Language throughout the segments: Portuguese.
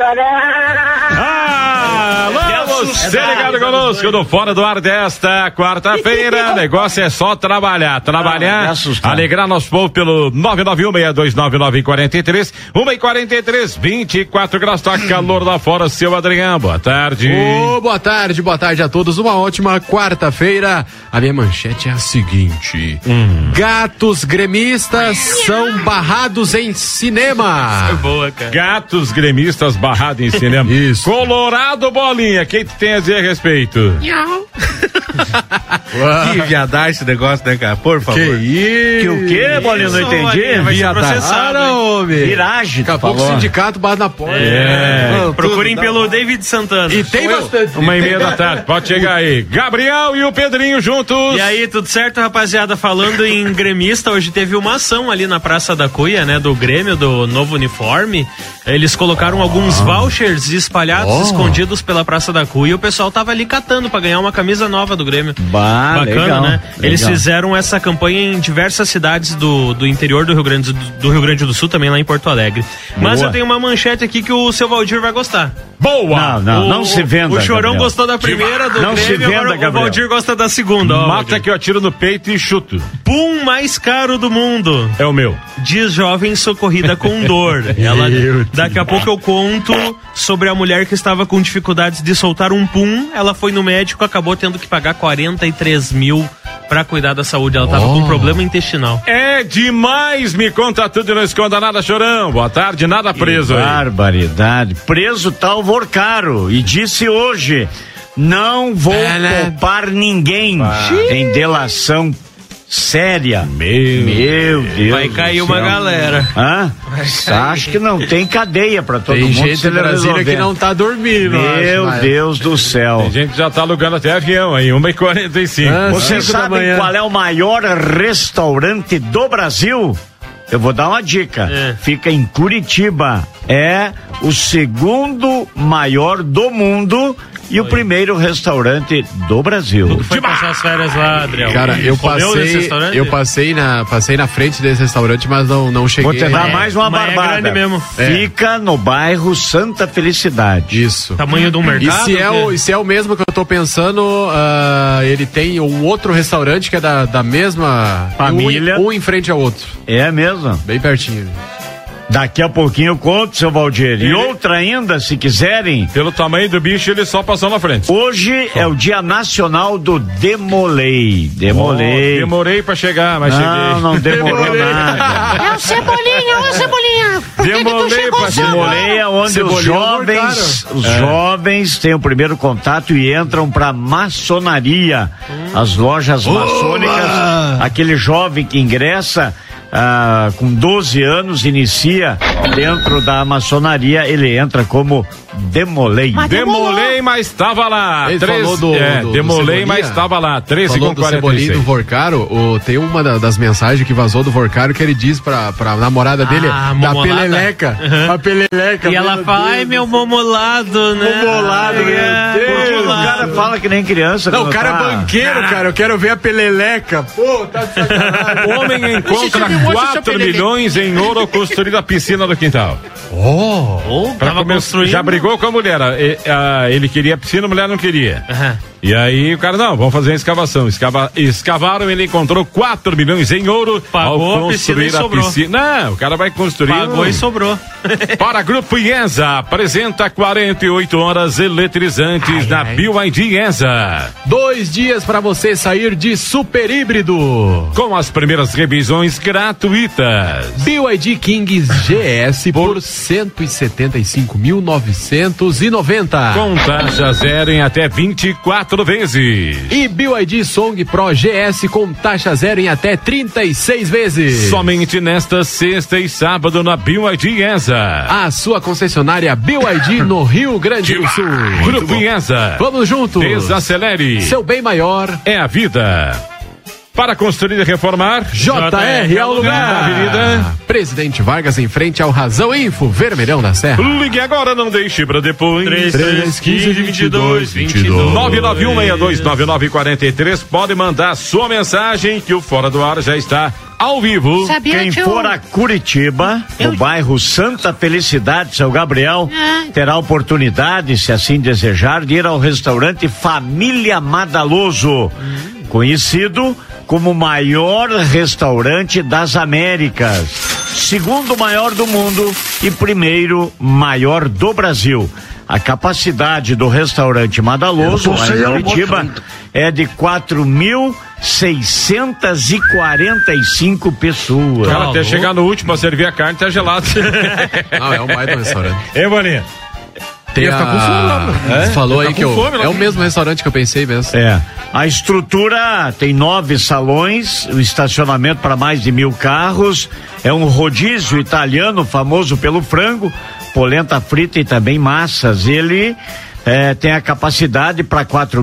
Você ligado conosco no Fora do Ar desta quarta-feira. Negócio é só trabalhar, alegrar nosso povo pelo 991-629-943, 1:43, 24 graus, tá calor lá fora, seu Adriano, boa tarde. Boa tarde a todos, uma ótima quarta-feira. A minha manchete é a seguinte: gatos gremistas são barrados em cinema. É boa, cara. Gatos gremistas barrados em cinema. Isso. Colorado, Bolinha, quem tem a dizer a respeito? Que viadagem esse negócio, né, cara? Por favor. Que isso? Que o quê, Bolinha? Não entendi. Viadagem. Viragem. Daqui a pouco o sindicato bate na porta. Procurem pelo David Santana. E tem bastante. 1:30 da tarde, pode chegar aí. Gabriel e o Pedrinho juntos. E aí, tudo certo, rapaziada? Falando em gremista, hoje teve uma ação ali na Praça da Cuia, né, do Grêmio, do novo uniforme. Eles colocaram alguns vouchers espalhados, escondidos pela Praça da Cuia, e o pessoal tava ali catando pra ganhar uma camisa nova do Grêmio. Bacana, legal, né? Legal. Eles fizeram essa campanha em diversas cidades do interior do Rio Grande do Sul, também lá em Porto Alegre. Mas eu tenho uma manchete aqui que o seu Valdir vai gostar. Boa! Não se venda, O Chorão Gabriel. gostou da primeira do não Grêmio, se venda, agora Gabriel. o Valdir gosta da segunda. Ó, Mata que eu atiro no peito e chuto. Pum mais caro do mundo. É o meu. Diz jovem socorrida com dor. Daqui a pouco eu conto sobre a mulher que estava com dificuldades de soltar um pum. Ela foi no médico, acabou tendo que pagar 43 mil pra cuidar da saúde. Ela tava com um problema intestinal. É demais, me conta tudo e não esconda nada, Chorão. Boa tarde, nada preso aí. Barbaridade. Preso tá o Vorcaro e disse hoje: não vou poupar ninguém em delação séria. Meu Deus. Vai cair uma galera. Acho que não tem cadeia pra todo Tem mundo. gente em Brasília que não tá dormindo. Meu Deus do céu. Tem gente que já tá alugando até avião aí, 1:45. Você sabe qual é o maior restaurante do Brasil? Eu vou dar uma dica. Fica em Curitiba. É o segundo maior do mundo e o primeiro restaurante do Brasil. Tu foi passar as férias lá, Adriel? Cara, eu passei na frente desse restaurante, mas não cheguei. Vou te dar mais uma mas barbada. É grande mesmo. Fica no bairro Santa Felicidade. Isso. Tamanho de um mercado? E se é o mesmo que eu tô pensando, ele tem um outro restaurante que é da mesma família. Um em frente ao outro. É mesmo? Bem pertinho. Daqui a pouquinho eu conto, seu Valdir. E outra ainda, se quiserem. Pelo tamanho do bicho, ele só passou na frente. Hoje é o Dia Nacional do Demolei. Demorei pra chegar, mas cheguei. Não demorou nada. É o Cebolinha. Demolei é onde os jovens têm o primeiro contato e entram pra maçonaria. As lojas maçônicas, aquele jovem que ingressa com 12 anos, inicia dentro da maçonaria, ele entra como Demolei. Demolei, mas estava lá. Demolei, mas estava lá. 13:46. Do Vorcaro, tem uma das mensagens que vazou do Vorcaro que ele diz pra namorada dele, da peleleca. A peleleca. E ela fala, ai, meu momolado, né? Momolado, meu Deus. O cara fala que nem criança. Não, o cara é banqueiro, cara. Eu quero ver a peleleca. Pô, tá de sacanagem. O homem encontra 4 milhões em ouro construído a piscina do quintal. Já brigou com a mulher. Ele queria a piscina, a mulher não queria. E aí o cara, não, vamos fazer uma escavação. Escavaram, ele encontrou 4 milhões em ouro. Pagou ao construir a piscina. Não, o cara vai construir. Pagou e sobrou. Para Grupo IESA, apresenta 48 horas eletrizantes da BYD IESA. 2 dias para você sair de super híbrido. Com as primeiras revisões gratuitas. BYD Kings GS por 175.990. Com taxa zero em até 24 vezes. E BYD Song Pro GS com taxa zero em até 36 vezes. Somente nesta sexta e sábado na BYD IESA. A sua concessionária BYD no Rio Grande do Sul. Grupo IESA. Vamos juntos. Desacelere. Seu bem maior é a vida. Para construir e reformar, JR é o lugar. Avenida Presidente Vargas em frente ao Razão Info, Vermelhão da Serra. Ligue agora, não deixe pra depois. 3315-2222. 991629943. Pode mandar sua mensagem que o Fora do Ar já está ao vivo. Sabia, Quem tio? for a Curitiba, no bairro Santa Felicidade, São Gabriel, terá oportunidade, se assim desejar, de ir ao restaurante Família Madaloso, conhecido como o maior restaurante das Américas, segundo maior do mundo e primeiro maior do Brasil. A capacidade do restaurante Madaloso, lá em Curitiba, é de 4.645 pessoas. Cara, até chegar no último pra servir a carne, tá gelado. Não, é um baita restaurante. Hein, Boninha? Tem ficar com fome lá, mano. Você falou aí Tá que com fome, é o mesmo restaurante que eu pensei mesmo. É. A estrutura tem 9 salões, o estacionamento para mais de 1.000 carros, é um rodízio italiano famoso pelo frango, polenta frita e também massas. Ele tem a capacidade para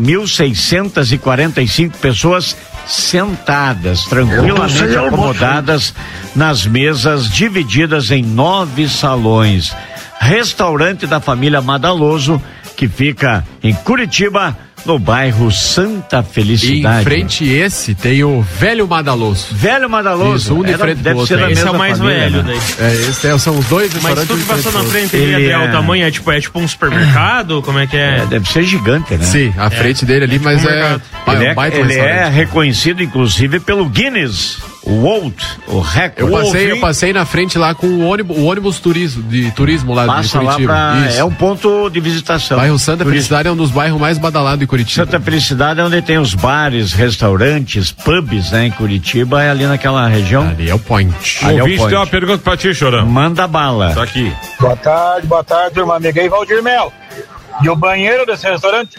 4.645 pessoas sentadas, tranquilamente acomodadas nas mesas divididas em 9 salões. Restaurante da família Madaloso, que fica em Curitiba, no bairro Santa Felicidade. E em frente esse tem o Velho Madaloso. Velho Madaloso. Isso, um de frente do deve outro. ser da Esse é mesma o mais família, velho né? daí. São os dois Mas restaurantes. tu que passou na do frente, Ele ele é é- o tamanho, é tipo um supermercado? Como é que é? Deve ser gigante, né? Sim, a frente dele ali, mas é Ele, um baita ele é restaurante. reconhecido, inclusive, pelo Guinness World, o recorde. Eu passei na frente lá com o ônibus turismo lá de Passa lá Curitiba. pra... Isso. É um ponto de visitação. Bairro Santa Turismo. Felicidade é um dos bairros mais badalados de Curitiba. Santa Felicidade é onde tem os bares, restaurantes, pubs, né? Em Curitiba, é ali naquela região. Ali é o point. Ali é o Ouvinte point. tem uma pergunta pra ti, Chorão. Manda bala. Tá aqui. Boa tarde, turma. Amiga aí, Valdir Melo. E o banheiro desse restaurante?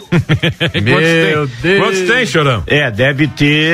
Meu Deus. Quantos tem, Chorão? Deve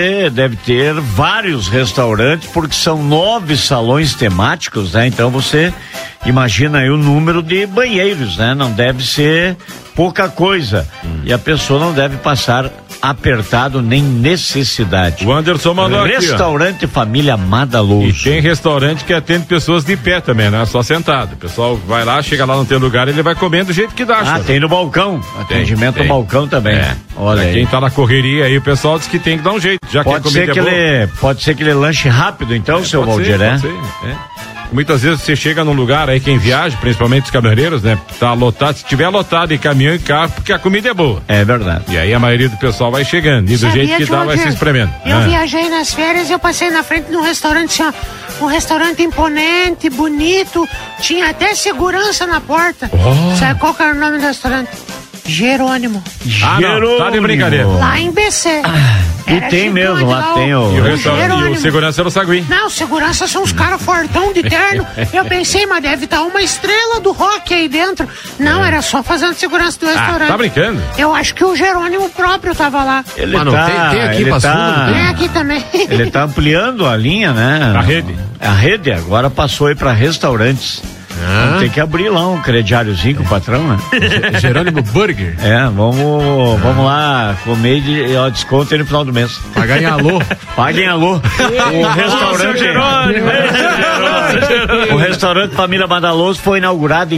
ter vários restaurantes, porque são 9 salões temáticos, né? Então você imagina aí o número de banheiros, né? Não deve ser pouca coisa. E a pessoa não deve passar apertado nem necessidade. O Anderson mandou aqui, ó. Restaurante Família Madaloso. E tem restaurante que atende pessoas de pé também, né? Só sentado. O pessoal vai lá, chega lá, não tem lugar, ele vai comendo do jeito que dá. Chorão. Tem no balcão. Atendimento tem. no balcão também. Olha Pra aí. quem tá na correria aí, o pessoal diz que tem que dar um jeito, já que a Pode comida ser que é boa. pode ser que ele lanche rápido, então, seu Pode Valdir, ser, né? pode ser, Muitas vezes você chega num lugar aí, quem viaja, principalmente os caminhoneiros, né? Tá lotado, se tiver lotado em caminhão e carro, porque a comida é boa. É verdade. E aí a maioria do pessoal vai chegando, e do jeito que dá, vai se espremendo. Eu viajei nas férias e eu passei na frente de um restaurante, assim, ó, um restaurante imponente, bonito, tinha até segurança na porta. Sabe qual que era o nome do restaurante? Jerônimo. Não, tá de brincadeira. Lá em BC. E tem mesmo, lá tem o... E o restaurante, e o Jerônimo. segurança era o Sagui. Não, segurança são os caras fortão de terno. Eu pensei, mas deve estar uma estrela do rock aí dentro. Não, era só fazendo segurança do restaurante. Tá brincando? Eu acho que o Jerônimo próprio tava lá. Ele Mano, tem aqui ele Passo Fundo, não Tem tem? aqui também. Ele tá ampliando a linha, né? A rede. A rede agora passou aí pra restaurantes. Vamos ter que abrir lá um crediáriozinho com o patrão, né? Jerônimo Burger. Vamos lá comer e ó, desconto aí no final do mês. Pagar em alô. Paguem alô. O restaurante Família Madaloso foi inaugurado em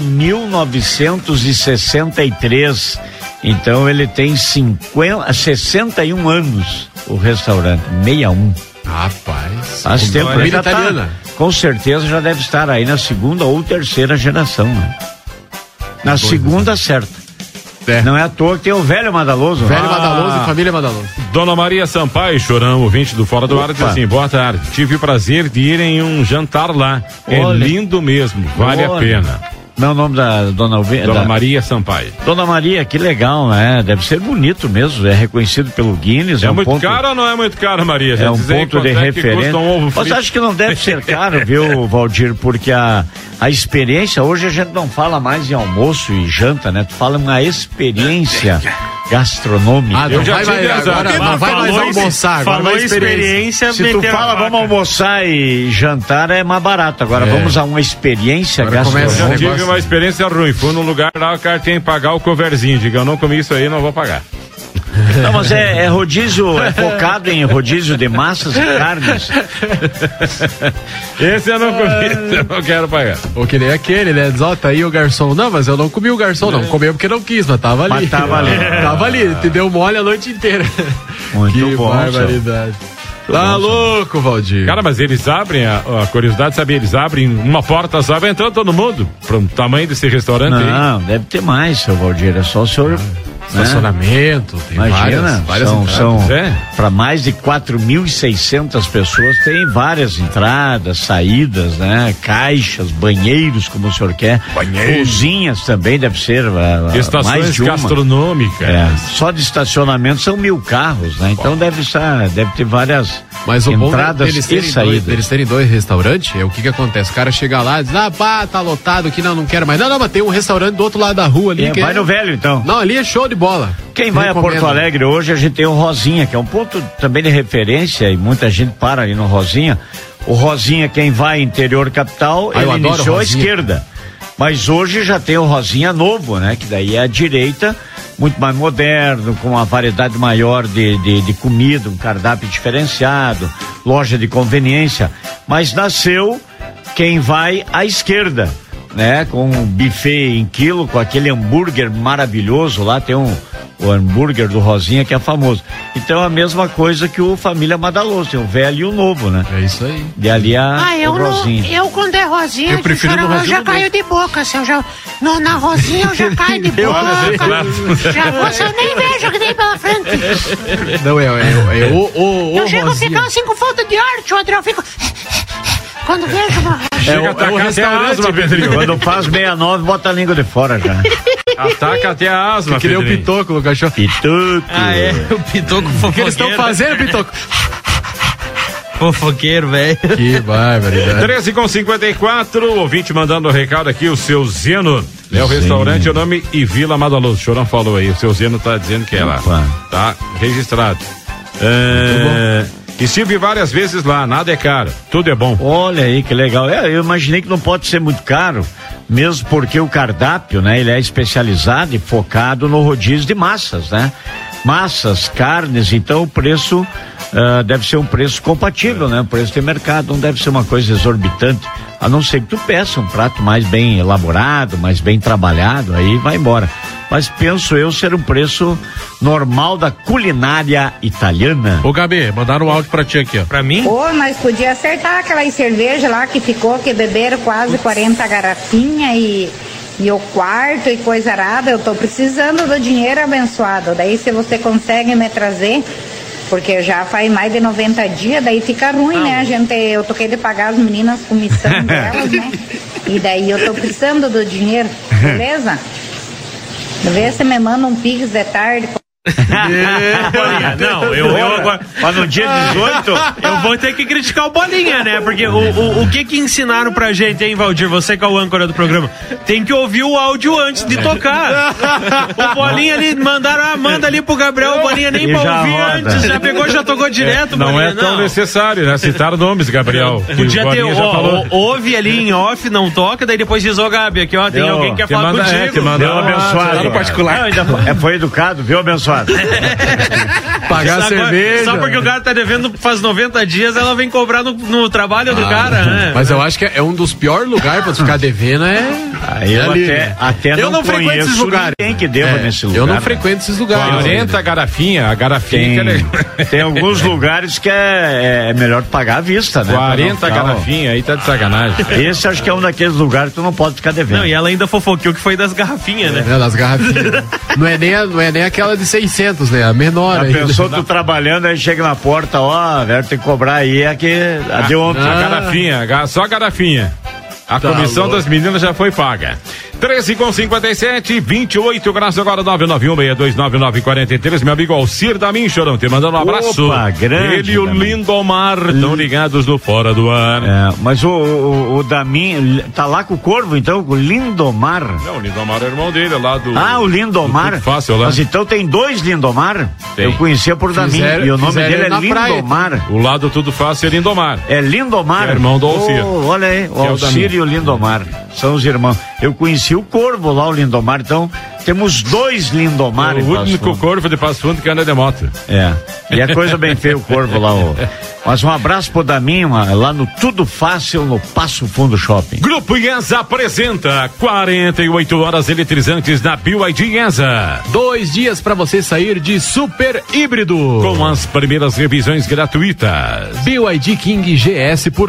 1963. Então ele tem 61 anos, o restaurante, 61. Rapaz. Faz tempo, ele Comida já tá, italiana. com certeza já deve estar aí na segunda ou terceira geração, né? Na segunda, certa. Não é à toa que tem o Velho Madaloso. Velho Madaloso e Família Madaloso. Dona Maria Sampaio, Chorão, ouvinte do Fora do Ar, diz assim: boa tarde. Tive o prazer de ir em um jantar lá. É Olha. lindo mesmo, vale a pena. Não é o nome da Dona Maria Sampaio. Dona Maria, que legal, né? Deve ser bonito mesmo, é reconhecido pelo Guinness. É um muito ponto, caro ou não é muito caro, Maria? É um Diz aí ponto quanto de é que referência. custa um ovo Mas frito. acho que não deve ser caro, viu, Valdir? Porque a experiência, hoje a gente não fala mais em almoço e janta, né? Tu fala uma experiência gastronômica. Ah, Eu não já vai, tive azar. agora não vai mais almoçar, agora Falou vai experiência, Se tu meteu fala a vamos faca. almoçar e jantar é mais barato. Agora vamos a uma experiência Agora começa Eu já gastronômica. tive uma experiência ruim. Fui num lugar lá, o cara tem que pagar o coverzinho. Diga, eu não comi isso aí, não vou pagar. Não, mas é rodízio, é focado em rodízio de massas e carnes. Esse eu não comi, eu não quero pagar. Ou que nem aquele, né? Diz, ó, tá aí o garçom. Não, mas eu não comi o garçom, não. Comeu porque não quis, mas tava ali. Mas tava ali. Tava ali, te deu mole a noite inteira. Muito que bom, barbaridade. Tá louco, Valdir. Cara, mas eles abrem, a curiosidade, sabia, eles abrem uma porta só, vai entrando todo mundo, pro tamanho desse restaurante aí. Não, deve ter mais, seu Valdir, é só o senhor... Estacionamento, tem Imagina, várias são É. para mais de 4.600 pessoas, tem várias entradas, saídas, né? Caixas, banheiros, como o senhor quer. Cozinhas também deve ser Estações mais de uma. gastronômicas. Só de estacionamento são 1.000 carros, né? Então deve ter várias Mas o entradas bom e saídas. Eles terem 2 restaurantes, é o que acontece? O cara chega lá e diz, tá lotado aqui, não quero mais. Não, mas tem um restaurante do outro lado da rua ali. Vai no velho, então. Não, ali é show de bola. Quem vai a Porto Alegre hoje, a gente tem o Rosinha, que é um ponto também de referência e muita gente para ali no Rosinha. O Rosinha, quem vai interior capital, ele iniciou à esquerda. Mas hoje já tem o Rosinha novo, né? Que daí é a direita, muito mais moderno, com uma variedade maior de comida, um cardápio diferenciado, loja de conveniência. Mas nasceu quem vai à esquerda, né? Com um buffet em quilo, com aquele hambúrguer maravilhoso lá, tem o hambúrguer do Rosinha que é famoso. Então a mesma coisa que o Família Madaloso, tem o velho e o novo, né? É isso aí. E ali eu o Rosinha. Eu quando é Rosinha, Eu prefiro no eu Rosinha já caio de boca, se eu já, na Rosinha eu já caio de boca. Já você eu nem vejo o que tem pela frente. Não, Eu chego a Rosinha. ficar assim com falta de ar, tio André, eu fico... Quando vejo uma... Chega a atacar até a asma, Pedrinho. Quando faz 69, bota a língua de fora já. Ataca até a asma, Que nem o Pedrinho. Pitoco no cachorro. Pituco. O Pitoco O que eles estão fofoqueiro. fazendo, Pitoco? Fofoqueiro, velho. Que barbaridade. 13h54, o ouvinte mandando o recado aqui, o seu Zeno. É o restaurante, o nome e Vila Madaloso. O Chorão falou aí, o seu Zeno tá dizendo que é lá. Opa. Tá registrado. Estive várias vezes lá, nada é caro, tudo é bom. Olha aí que legal. Eu imaginei que não pode ser muito caro, mesmo porque o cardápio, né? Ele é especializado e focado no rodízio de massas, né? Massas, carnes, então o preço deve ser um preço compatível, né? O preço de mercado, não deve ser uma coisa exorbitante, a não ser que tu peça um prato mais bem elaborado, mais bem trabalhado, aí vai embora. Mas penso eu ser um preço normal da culinária italiana. Ô Gabi, mandaram um áudio pra ti aqui, ó. Pra mim? Pô, nós podíamos acertar aquelas cervejas lá que ficou, que beberam quase 40 garrafinhas e o quarto e coisa arada. Eu tô precisando do dinheiro abençoado. Daí se você consegue me trazer, porque já faz mais de 90 dias, daí fica ruim, né? Eu tô querendo pagar as meninas comissão delas, né? E daí eu tô precisando do dinheiro, beleza? Vê se me manda um pix de tarde. Não, eu agora. Mas no dia 18, Eu vou ter que criticar o Bolinha, né? Porque o que ensinaram pra gente, hein, Valdir? Você que é o âncora do programa. Tem que ouvir o áudio antes de tocar. O Bolinha ali, manda ali pro Gabriel, o Bolinha nem E pra já ouvir roda. antes, já pegou, já tocou direto, Não Bolinha. é tão necessário, né? Citar nomes, Gabriel. que Podia o ter, Bolinha já falou. ouve ali em off, não toca, daí depois diz, ô Gabi, aqui ó, tem alguém que quer que falar manda- contigo. que manda- deu abençoado. lá no particular. Não, ainda foi educado, viu, abençoado? Pagar Agora, cerveja. Só porque o cara tá devendo faz 90 dias, ela vem cobrar no trabalho do cara, né? Mas eu acho que é um dos piores lugares pra tu ficar devendo, Aí eu ali, até Eu não frequento esses conheço lugares. ninguém que deva nesse lugar. Eu não frequento esses lugares. 40 garrafinha, a garrafinha Tem alguns lugares que é melhor pagar à vista, né? 40 Pra não ficar, garrafinha, aí tá de sacanagem. Esse acho que é um daqueles lugares que tu não pode ficar devendo. Não, e ela ainda fofoqueou que foi das garrafinhas, né? É, das garrafinhas. não é nem aquela de 600, né? A menor Já ainda. pensou tu trabalhando, aí chega na porta, ó, velho, tem que cobrar aí, a de ontem. A garrafinha, só a garrafinha. A comissão das meninas já foi paga. 13h57, 28 graus agora, 991-629-943. Meu amigo Alcir da Chorão, te mandando um abraço. Opa, grande, Ele e o Damin. Lindomar estão ligados no Fora do Ar. É, mas o Damin tá lá com o Corvo, então, com o Lindomar. Não, o Lindomar é o irmão dele, lá do... O Lindomar. do Tudo Fácil, lá. Mas então tem 2 Lindomar? Tem. Eu conhecia por Damin. Fizeram- E o nome fizeram dele é na praia. Lindomar. O lado Tudo Fácil é Lindomar. É Lindomar? Que é irmão do Alcir. Olha aí, o Que é o Alcir Damin. e o Lindomar. São os irmãos. Eu conheci o Corvo lá, o Lindomar, então Temos 2 Lindomar em O Passo único Fundo. corvo de Passo Fundo que anda de moto. É. E é coisa bem feia o corvo lá. Mas um abraço pro Daminho, lá no Tudo Fácil, no Passo Fundo Shopping. Grupo IESA apresenta 48 horas eletrizantes na BYD IESA. 2 dias para você sair de super híbrido. Com as primeiras revisões gratuitas. BYD King GS por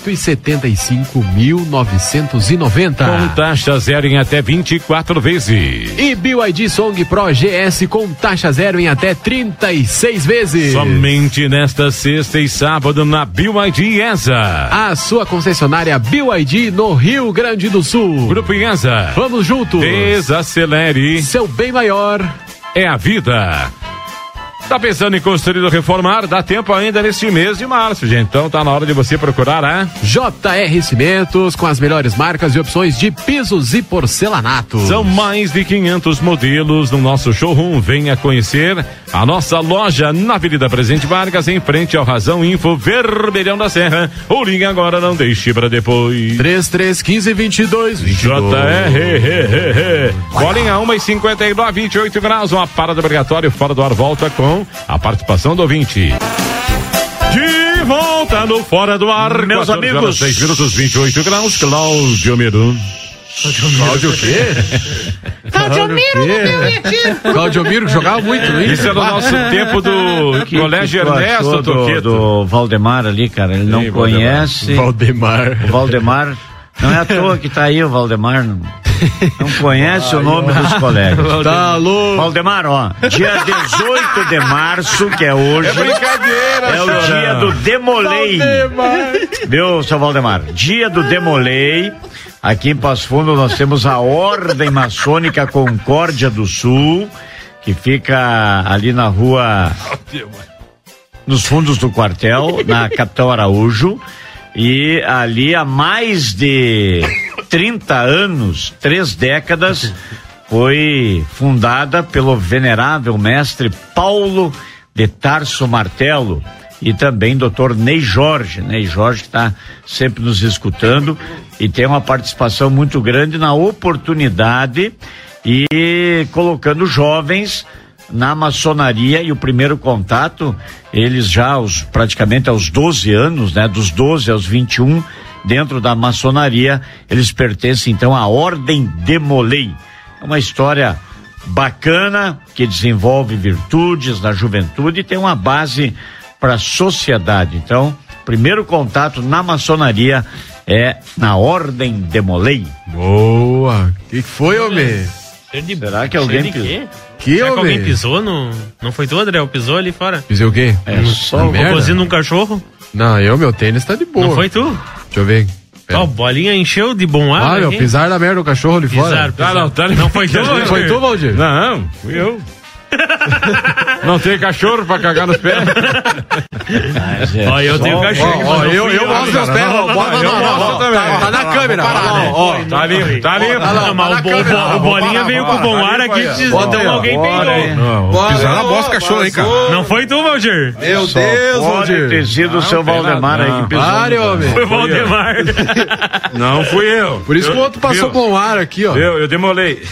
175.990. Com taxa zero em até 24 vezes. E BYD Song Pro GS com taxa zero em até 36 vezes. Somente nesta sexta e sábado na BYD IESA. A sua concessionária BYD no Rio Grande do Sul. Grupo IESA. Vamos juntos. Desacelere. Seu bem maior É a vida. Tá pensando em construir ou reformar? Dá tempo ainda neste mês de março, gente. Então tá na hora de você procurar a JR Cimentos com as melhores marcas e opções de pisos e porcelanatos. São mais de 500 modelos no nosso showroom. Venha conhecer a nossa loja na Avenida Presidente Vargas, em frente ao Razão Info, Vermelhão da Serra. Ou ligue agora, não deixe para depois. 3315-2222. JR. Bolinha 1:59, 28 graus. Uma parada obrigatória fora do ar. Volta com a participação do ouvinte. De volta no Fora do Ar. Meus 14 amigos. horas, 6 minutos, 28 graus. Cláudio Miro. Cláudio o quê? Cláudio Miro no meu retiro. Cláudio Miro que jogava muito, hein? Isso era o nosso tempo do Colégio tu achou Ernesto Toqueto. do Valdemar ali, cara, ele não conhece. Valdemar. O Valdemar, não é à toa que tá aí o Valdemar, não conhece o nome dos colegas. Tá louco. Valdemar, ó, dia 18 de março, que é hoje, é o dia do Demolei. Viu, seu Valdemar? Dia do Demolei. Aqui em Passo Fundo nós temos a Ordem Maçônica Concórdia do Sul, que fica ali na rua, nos fundos do quartel, na Capitão Araújo. E ali há mais de 30 anos, 3 décadas, foi fundada pelo venerável mestre Paulo de Tarso Martelo e também Dr. Ney Jorge que está sempre nos escutando e tem uma participação muito grande na oportunidade e colocando jovens na maçonaria. E o primeiro contato, eles já praticamente aos 12 anos, né? Dos 12 aos 21, dentro da maçonaria, eles pertencem então à Ordem Demolei. É uma história bacana, que desenvolve virtudes na juventude e tem uma base para a sociedade. Então, primeiro contato na maçonaria é na Ordem Demolei. Boa. Que foi, homem? Será que alguém quê? Que, Será que homem? alguém pisou no... Não foi tu, Adriel? Pisou ali fora? Pisei o quê? É só Um cocôzinho num cachorro? Não, meu tênis tá de boa. Não foi tu? Deixa eu ver. Ó, bolinha encheu de bom ar. Meu, aqui. pisar da merda do cachorro ali fora. Não foi tu, Não foi tu, Valdir? Não, fui eu. Não tem cachorro pra cagar nos pés. Ó, eu tenho cachorro. Ó, eu mostro meus pés. Tá na câmera. Ó, Tá limpo, tá limpo. Não, mas o Bolinha veio com bom ar aqui dizendo Bota aí, ó. alguém peidou. Não, pisar na bosta cachorro aí, cara. Não foi tu, Valdir? Meu Só Deus, pode Valdir. ter sido o seu Valdemar aí que pisou. Pare, homem. Foi o Valdemar. Não fui eu. Por isso que o outro passou bom ar aqui, ó. Eu demolei.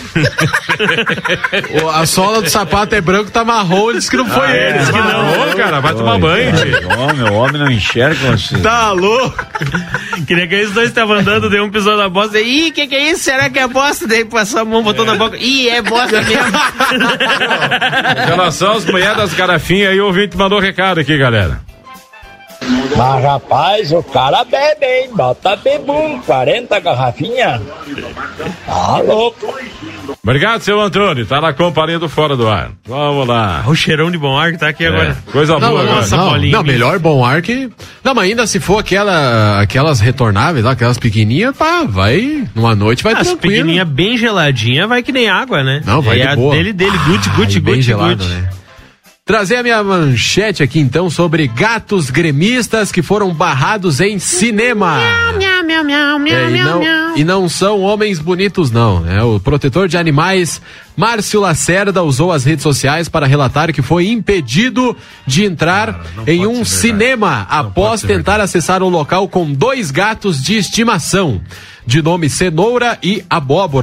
A sola do sapato é branco, tá marrom, ele disse que não foi ele. Diz que não, cara, vai tomar banho, tio. O homem não enxerga você. Tá louco. Queria que eles dois estavam andando, deu um pisou na bosta. Ih, que é isso? Será que é bosta? Daí passou a mão, botou na boca. Ih, é bosta mesmo. Em relação às mulheres das garrafinhas, aí o ouvinte mandou recado aqui, galera. Mas rapaz, o cara bebe, hein? Bota bebum, 40 garrafinhas. Tá louco. Obrigado, seu Antônio. Tá na companhia do Fora do Ar. Vamos lá. O cheirão de bom ar que tá aqui agora. Coisa boa agora. nossa, bolinha. Não, melhor bom ar que... Não, mas ainda se for aquelas retornáveis, aquelas pequenininhas, pá, vai, numa noite vai As tranquilo. pequenininhas bem geladinha vai que nem água, né? Não, vai é de a boa. dele, guti, Bem guti, gelado, guti. né? Trazer a minha manchete aqui então sobre gatos gremistas que foram barrados em cinema. Miau, miau, miau, miau, miau, miau. E não são homens bonitos, não, né? O protetor de animais, Márcio Lacerda, usou as redes sociais para relatar que foi impedido de entrar em um cinema após tentar acessar o local com 2 gatos de estimação, de nome Cenoura e Abóbora.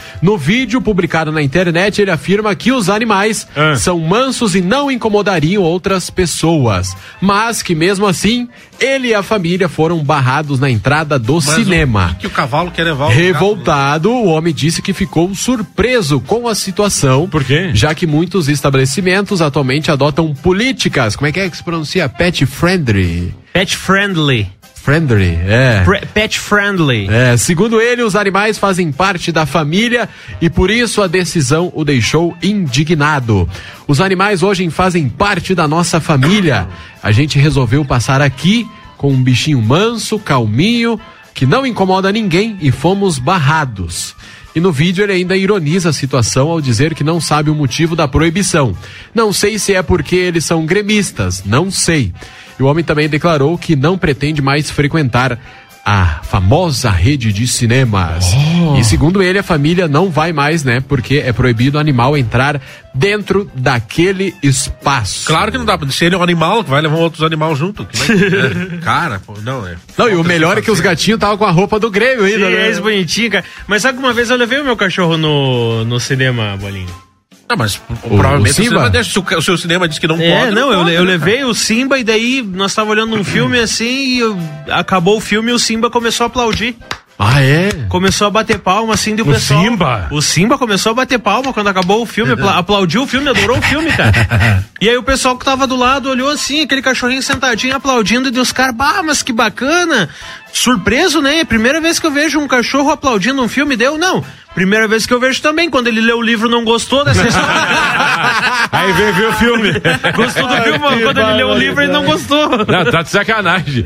No vídeo publicado na internet, ele afirma que os animais são mansos e não incomodariam outras pessoas, mas que mesmo assim, ele e a família foram barrados na entrada do cinema. Que o cavalo quer levar Revoltado, o homem disse que ficou surpreso com a situação. Por quê? Já que muitos estabelecimentos atualmente adotam políticas, como é que se pronuncia? Pet friendly. Pet friendly. Friendly, Pet friendly. Segundo ele, os animais fazem parte da família e por isso a decisão o deixou indignado. Os animais hoje fazem parte da nossa família. A gente resolveu passar aqui com um bichinho manso, calminho, que não incomoda ninguém e fomos barrados. E no vídeo ele ainda ironiza a situação ao dizer que não sabe o motivo da proibição. Não sei se é porque eles são gremistas, não sei. E o homem também declarou que não pretende mais frequentar a famosa rede de cinemas. E segundo ele, a família não vai mais, né? Porque é proibido o animal entrar dentro daquele espaço. Claro que não dá, se ele é um animal, vai levar outros animais junto. Cara, pô, não é. Não, e o melhor é que os gatinhos estavam com a roupa do Grêmio ainda, Sim, né? é bonitinho, cara. Mas sabe que uma vez eu levei o meu cachorro no cinema, Bolinha? Não, mas provavelmente o Simba deixa, o seu cinema diz que não pode. Eu levei o Simba e daí nós tava olhando um filme assim e acabou o filme e o Simba começou a aplaudir. Ah, é? Começou a bater palma assim do pessoal. O Simba começou a bater palma quando acabou o filme, aplaudiu o filme, adorou o filme, cara. E aí o pessoal que tava do lado olhou assim, aquele cachorrinho sentadinho aplaudindo e os caras, mas que bacana. Surpreso, né? Primeira vez que eu vejo um cachorro aplaudindo um filme, não. Primeira vez que eu vejo também, quando ele leu o livro não gostou dessa história. Aí veio ver o filme. Gostou do filme, quando ele leu o livro ele não gostou. Não, tá de sacanagem.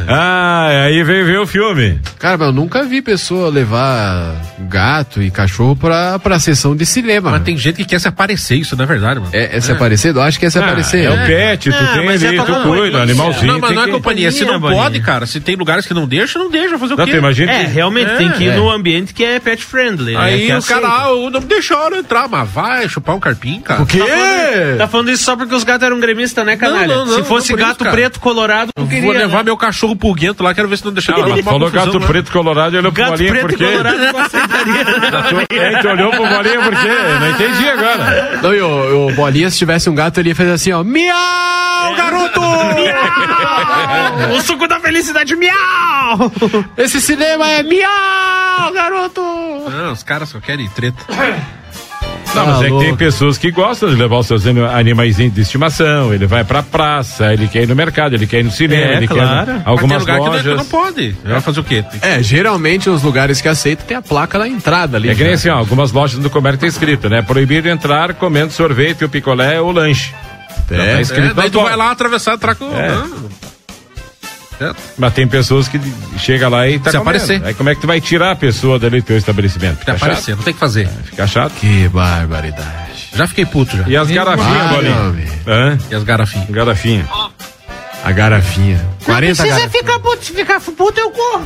Aí veio ver o filme. Cara, mas eu nunca vi pessoa levar gato e cachorro pra sessão de cinema. Mas tem gente que quer se aparecer, isso não é verdade, mano. É se aparecer? Eu acho que é se aparecer. É o pet, tu tem ali, tu cuida, o animalzinho. Não, mas não é companhia, se não Bolinha. pode, cara, se tem lugares que não deixa, fazer o quê? Realmente tem que ir no ambiente que é pet friendly. Aí né? o cara, não deixaram entrar, mas vai chupar um carpim, cara. O quê? Tá falando isso só porque os gatos eram gremistas, né, canalha? Não, se fosse não por gato isso, preto colorado, não queria. Vou levar meu cachorro pulguento lá, quero ver se não deixaram. Falou gato preto colorado e olhou pro Gato Bolinha preto por quê? colorado não aceitaria. Tu olhou pro Bolinha por quê? Não entendi agora. Não, e o Bolinha, se tivesse um gato, ele ia fazer assim, ó. Miau, garoto! O suco da felicidade, miau! Esse cinema é miau, garoto! Não, os caras só querem treta. Não, mas é que tem pessoas que gostam de levar os seus animaizinhos de estimação. Ele vai pra praça, ele quer ir no mercado, ele quer ir no cinema, ele quer ir algumas lugar lojas. Que não pode. Vai fazer o quê? Geralmente os lugares que aceitam tem a placa na entrada ali. É que nem assim, algumas lojas do comércio tem escrito, né? Proibido entrar comendo sorvete, o picolé ou lanche. Tá escrito, daí tu vai lá atravessar, traca Mas tem pessoas que chega lá e tá se comendo. aparecer. Aí como é que tu vai tirar a pessoa dali do teu estabelecimento? Fica aparecer, chato? não tem que fazer. Fica chato. Que barbaridade. Já fiquei puto já. E as garrafinhas, Bolinha? E as garrafinhas? Garrafinha. A garrafinha. 40 Precisa ficar puto, se ficar puto eu corro.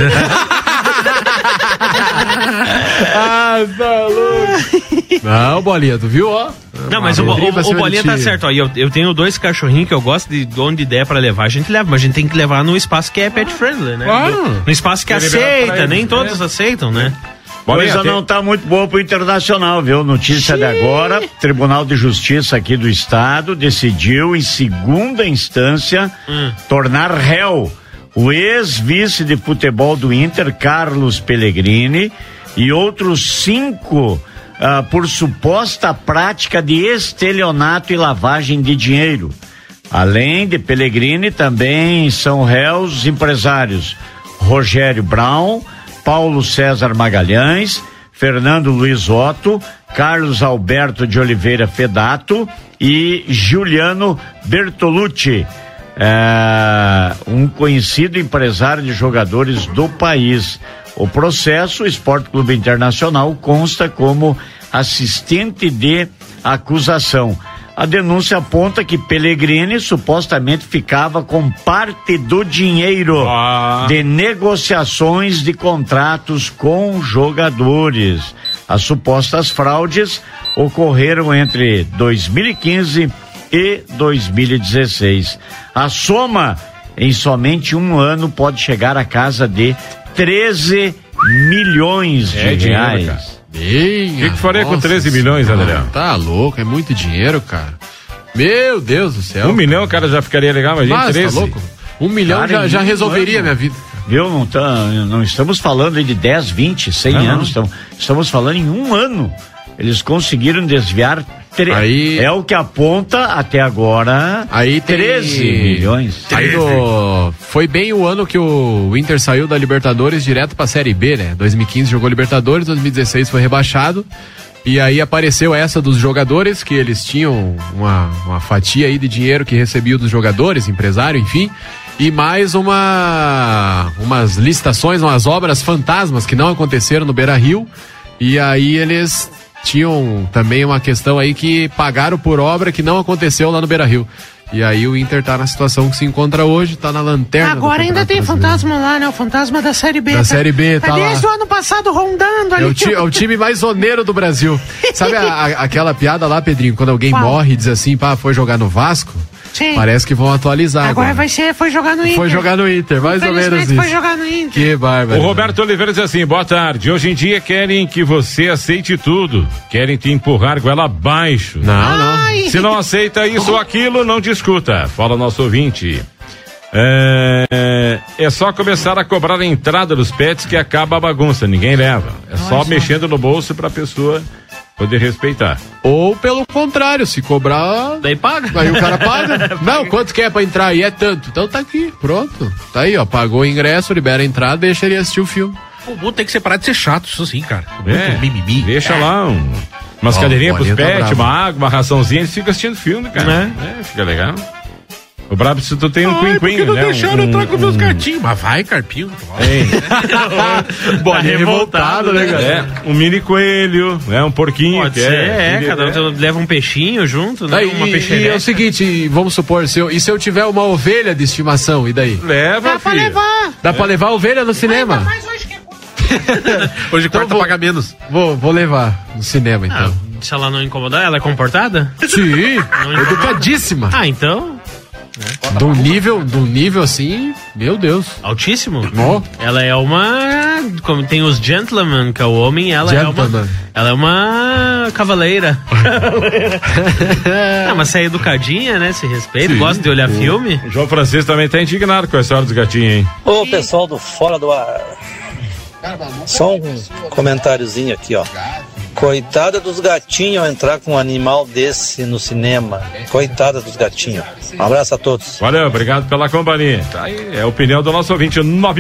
Tá louco. Não, Bolinha, tu viu, ó? Não, mas o Bolinha tá certo, ó. Eu tenho 2 cachorrinhos que eu gosto de onde der pra levar, a gente leva, mas a gente tem que levar no espaço que é pet friendly, né? No espaço que aceita, nem todos aceitam, né? Coisa não tá muito boa pro Internacional, viu? Notícia de agora, Tribunal de Justiça aqui do Estado decidiu em segunda instância tornar réu o ex-vice de futebol do Inter, Carlos Pellegrini, e outros 5 por suposta prática de estelionato e lavagem de dinheiro. Além de Pellegrini, também são réus empresários Rogério Brown, Paulo César Magalhães, Fernando Luiz Otto, Carlos Alberto de Oliveira Fedato e Giuliano Bertolucci, um conhecido empresário de jogadores do país. O processo, o Sport Clube Internacional consta como assistente de acusação. A denúncia aponta que Pellegrini supostamente ficava com parte do dinheiro de negociações de contratos com jogadores. As supostas fraudes ocorreram entre 2015 e 2016. A soma, em somente um ano, pode chegar à casa de 13 milhões de reais. O que faria com 13 milhões, Adriano? Tá louco, é muito dinheiro, cara. Meu Deus do céu. 1 milhão, cara, já ficaria legal, mas gente, 13. Tá louco? 1 milhão Cara, já resolveria minha vida. Viu? Não estamos falando de 10, 20, 100 anos. Estamos falando em um ano. Eles conseguiram desviar. É o que aponta até agora. Aí 13 milhões. Aí foi bem o ano que o Inter saiu da Libertadores direto pra Série B, né? 2015 jogou Libertadores, 2016 foi rebaixado. E aí apareceu essa dos jogadores, que eles tinham uma fatia aí de dinheiro que recebiam dos jogadores, empresário, enfim. E mais umas licitações, umas obras fantasmas que não aconteceram no Beira-Rio. E aí eles tinham também uma questão aí que pagaram por obra que não aconteceu lá no Beira-Rio. E aí o Inter tá na situação que se encontra hoje, tá na lanterna. Agora ainda tem fantasma lá, né? O fantasma da Série B. Da Série B, tá lá. Desde o ano passado rondando ali. É o time mais oneiro do Brasil. Sabe aquela piada lá, Pedrinho, quando alguém morre e diz assim, pá, foi jogar no Vasco? Sim. Parece que vão atualizar. Agora foi jogar no Inter. Foi jogar no Inter, mais ou menos isso. Foi jogar no Inter. Que bárbaro. O Roberto Oliveira diz assim, boa tarde, hoje em dia querem que você aceite tudo, querem te empurrar goela abaixo. Não. Se não aceita isso ou aquilo, não discuta. Fala nosso ouvinte. É só começar a cobrar a entrada dos pets que acaba a bagunça, ninguém leva. É só mexendo no bolso pra pessoa poder respeitar. Ou pelo contrário, se cobrar, daí paga. Aí o cara paga. Não, quanto que é pra entrar aí? É tanto. Então tá aqui, pronto. Tá aí, ó, pagou o ingresso, libera a entrada, deixa ele assistir o filme. O mundo tem que separar de ser chato, isso sim, cara. Mimimi. Deixa lá umas cadeirinhas pros pets, uma água, uma raçãozinha, eles ficam assistindo filme, cara. Fica legal. O brabo se tu tem um quinquim, né? Não deixaram entrar com meus gatinhos. Mas vai, Carpinho. Bolinha revoltado, né, cara? Um mini coelho, um porquinho. Pode ser, cada um leva um peixinho junto, né? Uma peixeira. E é o seguinte, vamos supor, se eu tiver uma ovelha de estimação, e daí? Leva, Dá pra levar. Dá pra levar a ovelha no cinema? Mas hoje que Hoje então quarta paga menos. Vou levar no cinema, então. Se ela não incomodar, ela é comportada? Sim, educadíssima. Então... De um nível assim, meu Deus. Altíssimo? Oh. Ela é uma... Como tem os gentlemen, que é o homem, ela é uma cavaleira. Mas se é educadinha, né? Se respeita, gosta de olhar filme. O João Francisco também tá indignado com a história dos gatinhos, hein? Ô, pessoal do Fora do Ar. Só um comentáriozinho aqui, ó. Coitada dos gatinhos ao entrar com um animal desse no cinema. Coitada dos gatinhos. Um abraço a todos. Valeu, obrigado pela companhia. Tá aí, é a opinião do nosso ouvinte,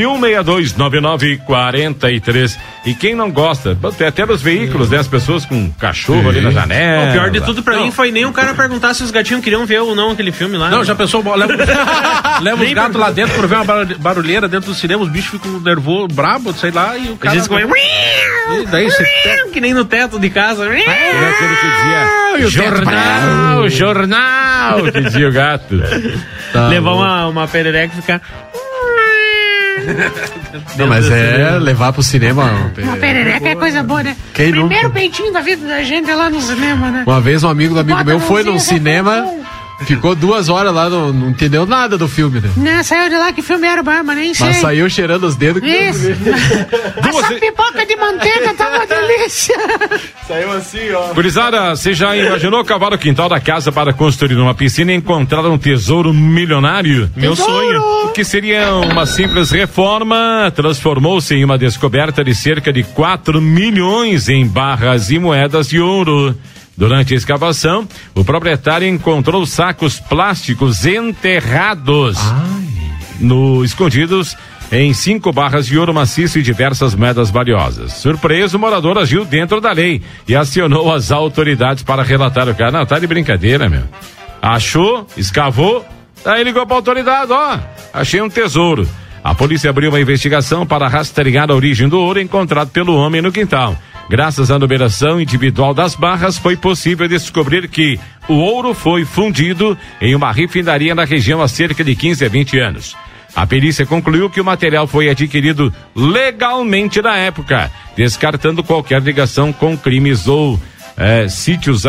91629943. E quem não gosta, tem até nos veículos, né? As pessoas com cachorro ali na janela. O pior de tudo pra mim foi nem o cara perguntar se os gatinhos queriam ver ou não aquele filme lá. Não, já pensou, leva os gatos lá dentro pra ver uma barulheira dentro do cinema, os bichos ficam nervosos, brabo, sei lá, e o cara... Eles comem... E daí você... Que nem no teto de casa. É aquele que dizia jornal, que dizia o gato. Tá, levar uma perereca e ficar... Não, mas levar pro cinema... Uma perereca é coisa boa, né? Primeiro peitinho da vida da gente é lá no cinema, né? Uma vez um amigo do amigo meu foi num cinema... Ficou 2 horas lá, não entendeu nada do filme, né? Não, saiu de lá que filme era bom, mas nem sei. Mas saiu cheirando os dedos. Isso. Essa pipoca de manteiga tá uma delícia. Saiu assim, ó. Gurizada, você já imaginou cavar o quintal da casa para construir uma piscina e encontrar um tesouro milionário? Meu sonho. O que seria uma simples reforma transformou-se em uma descoberta de cerca de 4 milhões em barras e moedas de ouro. Durante a escavação, o encontrou sacos plásticos enterrados escondidos em 5 barras de ouro maciço e diversas moedas valiosas. Surpreso, o morador agiu dentro da lei e acionou as autoridades para relatar o cara. Não, tá de brincadeira, meu. Achou, escavou, aí ligou pra autoridade, achei um tesouro. A polícia abriu uma investigação para rastrear a origem do ouro encontrado pelo homem no quintal. Graças à numeração individual das barras, foi possível descobrir que o ouro foi fundido em uma refinaria na região há cerca de 15 a 20 anos. A perícia concluiu que o material foi adquirido legalmente na época, descartando qualquer ligação com crimes ou sítios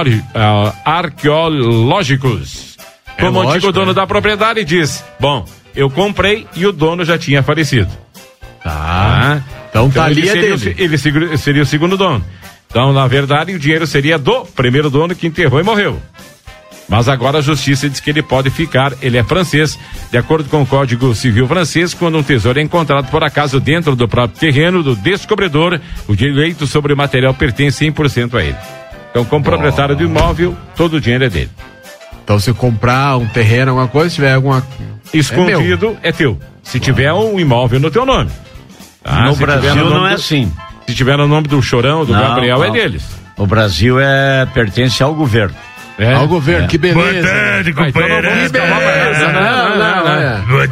arqueológicos. Como o antigo dono da propriedade diz, eu comprei e o dono já tinha falecido. Então tá ali dele. Ele seria o segundo dono. Então, na verdade, o dinheiro seria do primeiro dono que enterrou e morreu. Mas agora a justiça diz que ele pode ficar, ele é francês. De acordo com o Código Civil francês, quando um tesouro é encontrado por acaso dentro do próprio terreno do descobridor, o direito sobre o material pertence 100% a ele. Então, como proprietário do imóvel, todo o dinheiro é dele. Então, se comprar um terreno, alguma coisa, se tiver alguma... Escondido, é teu. Se tiver um imóvel no teu nome. Tá? No Brasil não é assim. Se tiver no nome do Chorão, do Gabriel, é deles. O Brasil pertence ao governo. Ao governo, que beleza. Boa tarde, companheiro. Que beleza. Boa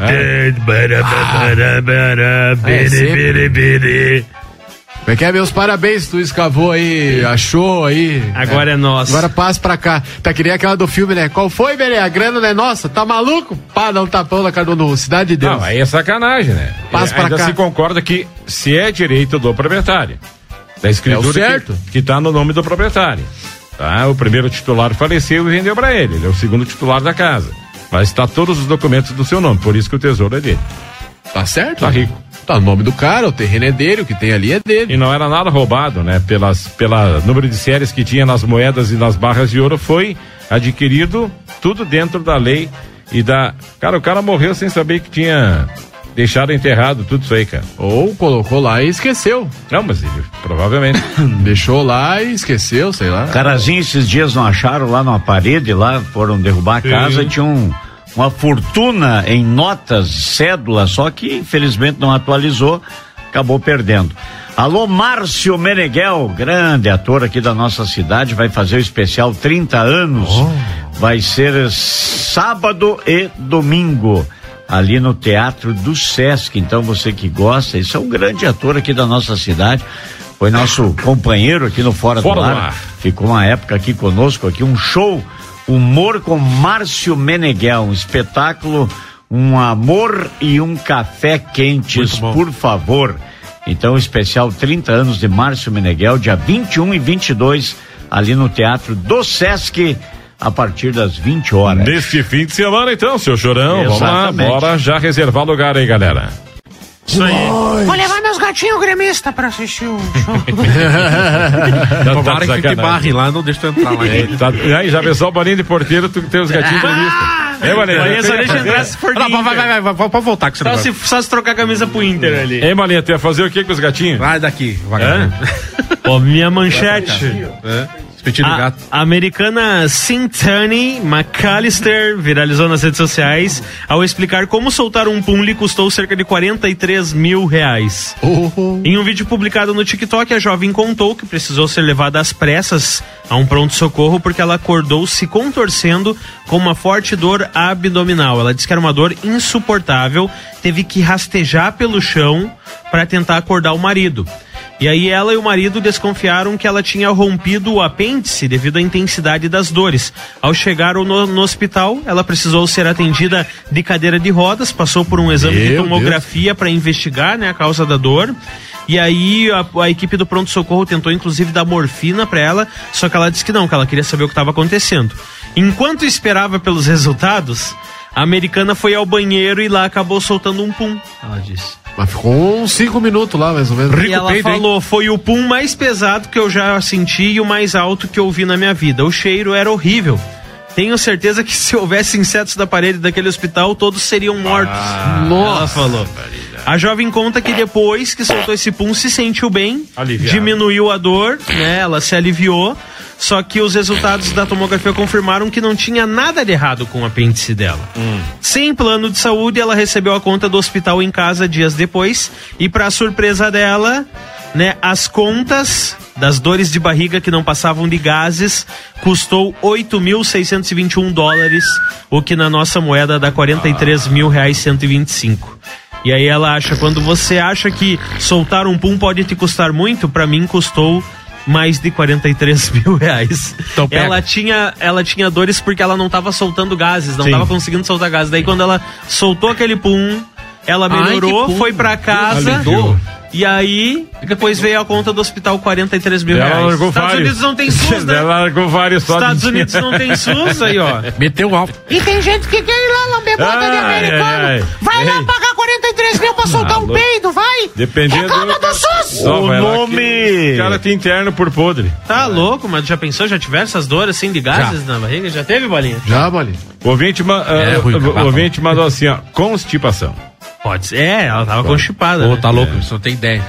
tarde. Como é que é? Meus parabéns, tu escavou aí, achou aí. Agora é nosso. Agora passa pra cá. Tá que nem aquela do filme, né? Qual foi, Belê? A grana não é nossa? Tá maluco? Pá, dá um tapão na cara do Cidade de Deus. Não, aí é sacanagem, né? Passa pra ainda cá. se concorda que se é direito do proprietário. Da escritura certo. Que tá no nome do proprietário. Tá? O primeiro titular faleceu e vendeu pra ele. Ele é o segundo titular da casa. Mas está todos os documentos do seu nome, por isso que o tesouro é dele. Tá certo? Tá rico. Tá no nome do cara, o terreno é dele, o que tem ali é dele. E não era nada roubado, né? Pela número de séries que tinha nas moedas e nas barras de ouro, foi adquirido tudo dentro da lei e da... Cara, o cara morreu sem saber que tinha deixado enterrado tudo isso aí, cara. Ou colocou lá e esqueceu. Não, mas ele provavelmente... Deixou lá e esqueceu, sei lá. Carazinho, esses dias não acharam lá numa parede, lá foram derrubar a casa, tinha uma fortuna em notas, cédula, só que infelizmente não atualizou, acabou perdendo. Alô, Márcio Meneghel, grande ator aqui da nossa cidade, vai fazer o especial 30 anos, vai ser sábado e domingo, ali no Teatro do Sesc. Então você que gosta, esse é um grande ator aqui da nossa cidade, foi nosso companheiro aqui no Fora do Ar, ficou uma época aqui conosco, aqui um show, Humor com Márcio Meneghel, um espetáculo, um amor e um café quentes, por favor. Então, especial 30 anos de Márcio Meneghel, dia 21 e 22, ali no Teatro do Sesc, a partir das 20 horas. Neste fim de semana, então, seu Chorão, Exatamente. Vamos lá, bora já reservar lugar aí, galera. Isso aí. Vou levar meus gatinhos gremistas pra assistir o show. Tomara que te barre lá, não deixa tu entrar lá. Aí, já pensou o bolinho de porteiro, tu tem os gatinhos gremistas. Malinha, só deixa entrar se for de Inter. Vai, pode voltar que você não vai. Só se trocar a camisa pro Inter ali. Ei, Malinha, tu ia fazer o que com os gatinhos? Vai daqui, vagabundo. Ó, minha manchete. A americana Cintani McAllister viralizou nas redes sociais ao explicar como soltar um pum lhe custou cerca de R$43 mil. Em um vídeo publicado no TikTok, a jovem contou que precisou ser levada às pressas a um pronto-socorro porque ela acordou se contorcendo com uma forte dor abdominal. Ela disse que era uma dor insuportável, teve que rastejar pelo chão para tentar acordar o marido. E aí ela e o marido desconfiaram que ela tinha rompido o apêndice devido à intensidade das dores. Ao chegar no hospital, ela precisou ser atendida de cadeira de rodas, passou por um exame de tomografia para investigar, né, a causa da dor. E aí a equipe do pronto-socorro tentou inclusive dar morfina para ela, só que ela disse que não, que ela queria saber o que estava acontecendo. Enquanto esperava pelos resultados, a americana foi ao banheiro e lá acabou soltando um pum, ela disse. Mas ficou uns 5 minutos lá, mais ou menos. E ela falou, foi o pum mais pesado que eu já senti e o mais alto que eu vi na minha vida. O cheiro era horrível. Tenho certeza que se houvesse insetos da parede daquele hospital, todos seriam mortos. Nossa. Ela falou. A jovem conta que depois que soltou esse pum, se sentiu bem, diminuiu a dor, né? Ela se aliviou. Só que os resultados da tomografia confirmaram que não tinha nada de errado com o apêndice dela. Sem plano de saúde, ela recebeu a conta do hospital em casa dias depois. E para surpresa dela, né, as contas das dores de barriga que não passavam de gases custou $8.621, o que na nossa moeda dá R$43.125. E aí ela acha, quando você acha que soltar um pum pode te custar muito, para mim custou mais de R$43 mil. Então, ela tinha dores porque ela não estava soltando gases, não estava conseguindo soltar gases. Daí quando ela soltou aquele pum, ela melhorou, foi pra casa. E aí, depois veio a conta do hospital, 43 mil reais. Estados Unidos não tem SUS, né? Ela largou vários só Estados Unidos não tem SUS, aí, ó. Meteu alto. E tem gente que quer ir lá lamber bota de americano. Vai lá pagar 43 mil pra soltar um peido, vai. Dependendo reclama do SUS. O nome... O cara tem interno por podre. Tá louco, mas já pensou, já tiveram essas dores assim de gases na barriga? Já teve, Bolinha? Já, Bolinha. O ouvinte mandou assim, ó, constipação. Pode ser, ela tava constipada. Ô, tá louco, você não tem ideia.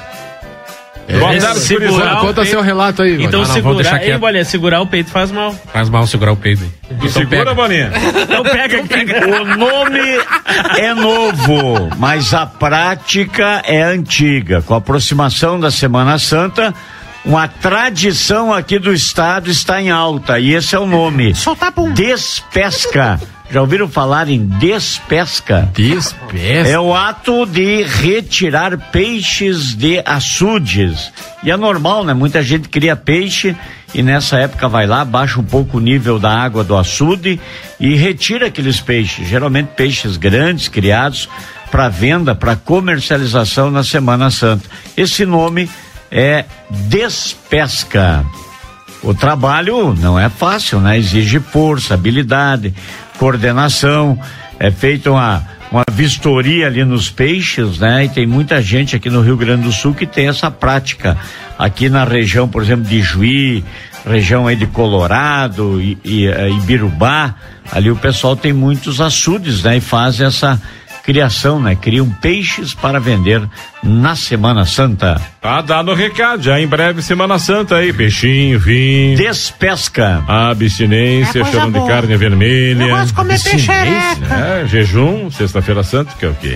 Conta seu relato aí. Então segurar o peito faz mal. Faz mal segurar o peito aí. Então segura, Bolinha. Então pega. O nome é novo, mas a prática é antiga. Com a aproximação da Semana Santa, uma tradição aqui do estado está em alta, e esse é o nome. Despesca. Já ouviram falar em despesca? Despesca? É o ato de retirar peixes de açudes. E é normal, né? Muita gente cria peixe e nessa época vai lá, baixa um pouco o nível da água do açude e retira aqueles peixes. Geralmente peixes grandes, criados para venda, para comercialização na Semana Santa. Esse nome é despesca. O trabalho não é fácil, né? Exige força, habilidade, coordenação, é feita uma vistoria ali nos peixes, né? E tem muita gente aqui no Rio Grande do Sul que tem essa prática. Aqui na região, por exemplo, de Juí, região aí de Colorado e Ibirubá, ali o pessoal tem muitos açudes, né? E faz essa criação, né? Criam peixes para vender na Semana Santa. Tá dado o recado, já em breve Semana Santa aí, peixinho, vinho. Despesca. Abstinência, chorão de carne vermelha. Eu gosto de comer peixereca. Jejum, Sexta-feira Santa, que é o quê?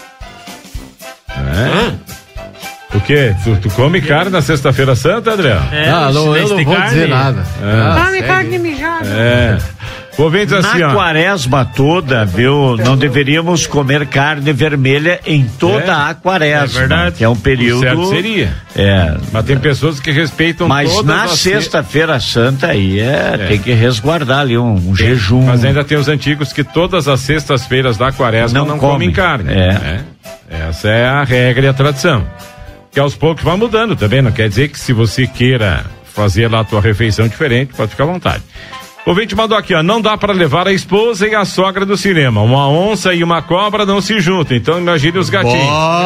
O quê? Tu come carne na Sexta-feira Santa, Adriano? Eu não vou dizer nada. Come carne mijada. Ouvinte assim, na quaresma toda, viu? Não deveríamos comer carne vermelha em toda a quaresma. É verdade. Que é um período. O certo seria. Mas tem pessoas que respeitam mas todas na Sexta-feira Santa aí tem que resguardar ali um jejum. Mas ainda tem os antigos que todas as sextas-feiras da quaresma não comem carne. Essa é a regra e a tradição. Que aos poucos vai mudando também. Não quer dizer que se você queira fazer lá a tua refeição diferente, pode ficar à vontade. O ouvinte mandou aqui, ó, não dá para levar a esposa e a sogra do cinema. Uma onça e uma cobra não se juntam, então imagine os gatinhos.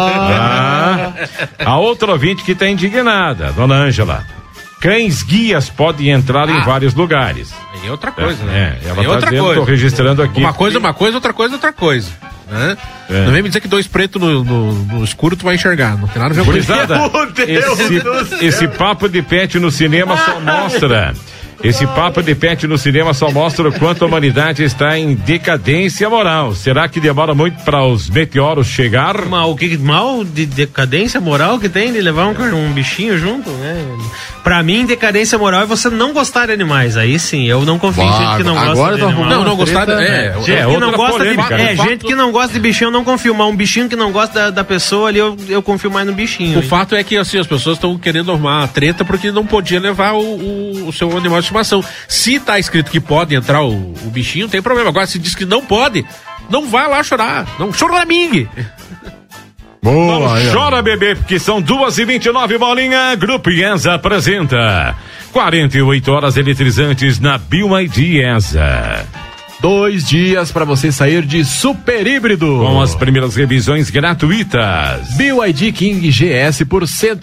A outra ouvinte que tá indignada, dona Ângela. Cães guias podem entrar em vários lugares. É outra coisa, né? Ela tá outra dizendo, tô registrando aqui. Uma coisa, outra coisa. Né? Não vem me dizer que dois pretos no escuro tu vai enxergar. Não tem nada a ver com isso. Esse papo de pet no cinema só mostra. Esse papo de pet no cinema só mostra o quanto a humanidade está em decadência moral. Será que demora muito para os meteoros chegar? O que mal de decadência moral que tem de levar um bichinho junto, né? Pra mim, decadência moral é você não gostar de animais. Aí sim, eu não confio em gente que não gosta de animais. Não gostar gente que não gosta de bichinho, eu não confio. Mas um bichinho que não gosta da pessoa ali, eu confio mais no bichinho. O fato é que assim, as pessoas estão querendo arrumar uma treta porque não podia levar o seu animal de estimação. Se tá escrito que pode entrar o bichinho, não tem problema. Agora, se diz que não pode, não vai lá chorar. Não chora mingue. Boa, não chora, bebê, porque são 2h29, Bolinha. Grupo IESA apresenta 48 horas eletrizantes na BYD IESA. 2 dias para você sair de super híbrido. Com as primeiras revisões gratuitas. BYD King GS por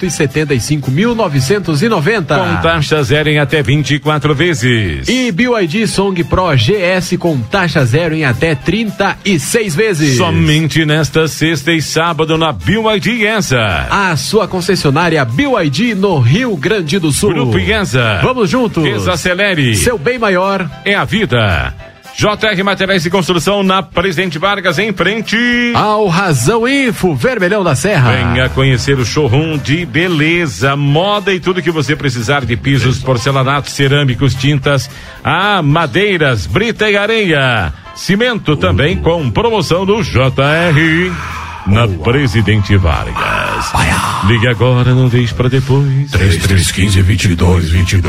175.990. Com taxa zero em até 24 vezes. E BYD Song Pro GS com taxa zero em até 36 vezes. Somente nesta sexta e sábado na BYD IESA. A sua concessionária BYD no Rio Grande do Sul. Grupo IESA. Vamos juntos. Desacelere. Seu bem maior é a vida. JR Materiais de Construção na Presidente Vargas, em frente ao Razão Info, Vermelhão da Serra. Venha conhecer o showroom de beleza, moda e tudo que você precisar de pisos, porcelanatos, cerâmicos, tintas, madeiras, brita e areia. Cimento também com promoção do JR. Na Presidente Vargas. Ligue agora, não deixe pra depois. 3315-2222.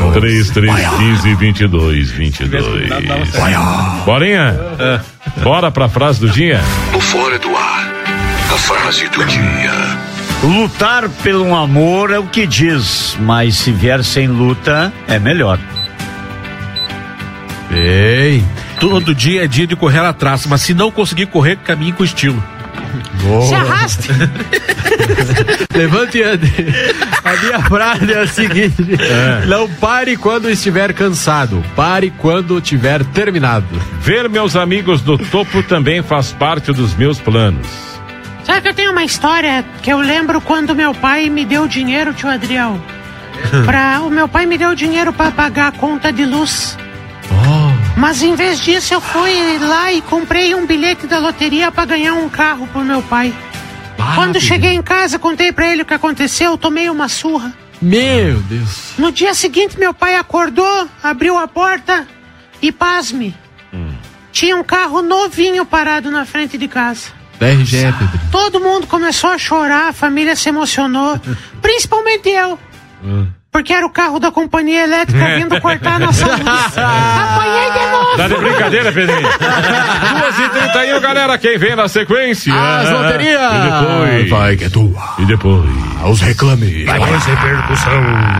3315-2222. Bolinha, bora pra frase do dia? O Fora do Ar, a frase do dia. Lutar pelo amor é o que diz, mas se vier sem luta, é melhor. Bem. Todo dia é dia de correr atrás, mas se não conseguir correr, caminhe com estilo. Se arraste. Levante e ande. A minha frase é a seguinte: não pare quando estiver cansado, pare quando tiver terminado. Ver meus amigos no topo também faz parte dos meus planos. Sabe que eu tenho uma história que eu lembro quando meu pai me deu dinheiro, tio Adriel. O meu pai me deu dinheiro para pagar a conta de luz. Mas em vez disso eu fui lá e comprei um bilhete da loteria para ganhar um carro pro meu pai. Quando cheguei em casa, contei pra ele o que aconteceu, tomei uma surra. Meu Deus. No dia seguinte, meu pai acordou, abriu a porta e, pasme, tinha um carro novinho parado na frente de casa. Da RGE, Pedro. Todo mundo começou a chorar, a família se emocionou, principalmente eu. Porque era o carro da companhia elétrica vindo cortar a nossa luz. Apanhei de novo. Tá de brincadeira, Pedrinho? 2h31, galera, quem vem na sequência? As loterias. E depois... Vai que é tua. E depois... Os reclames. Vai ter repercussão.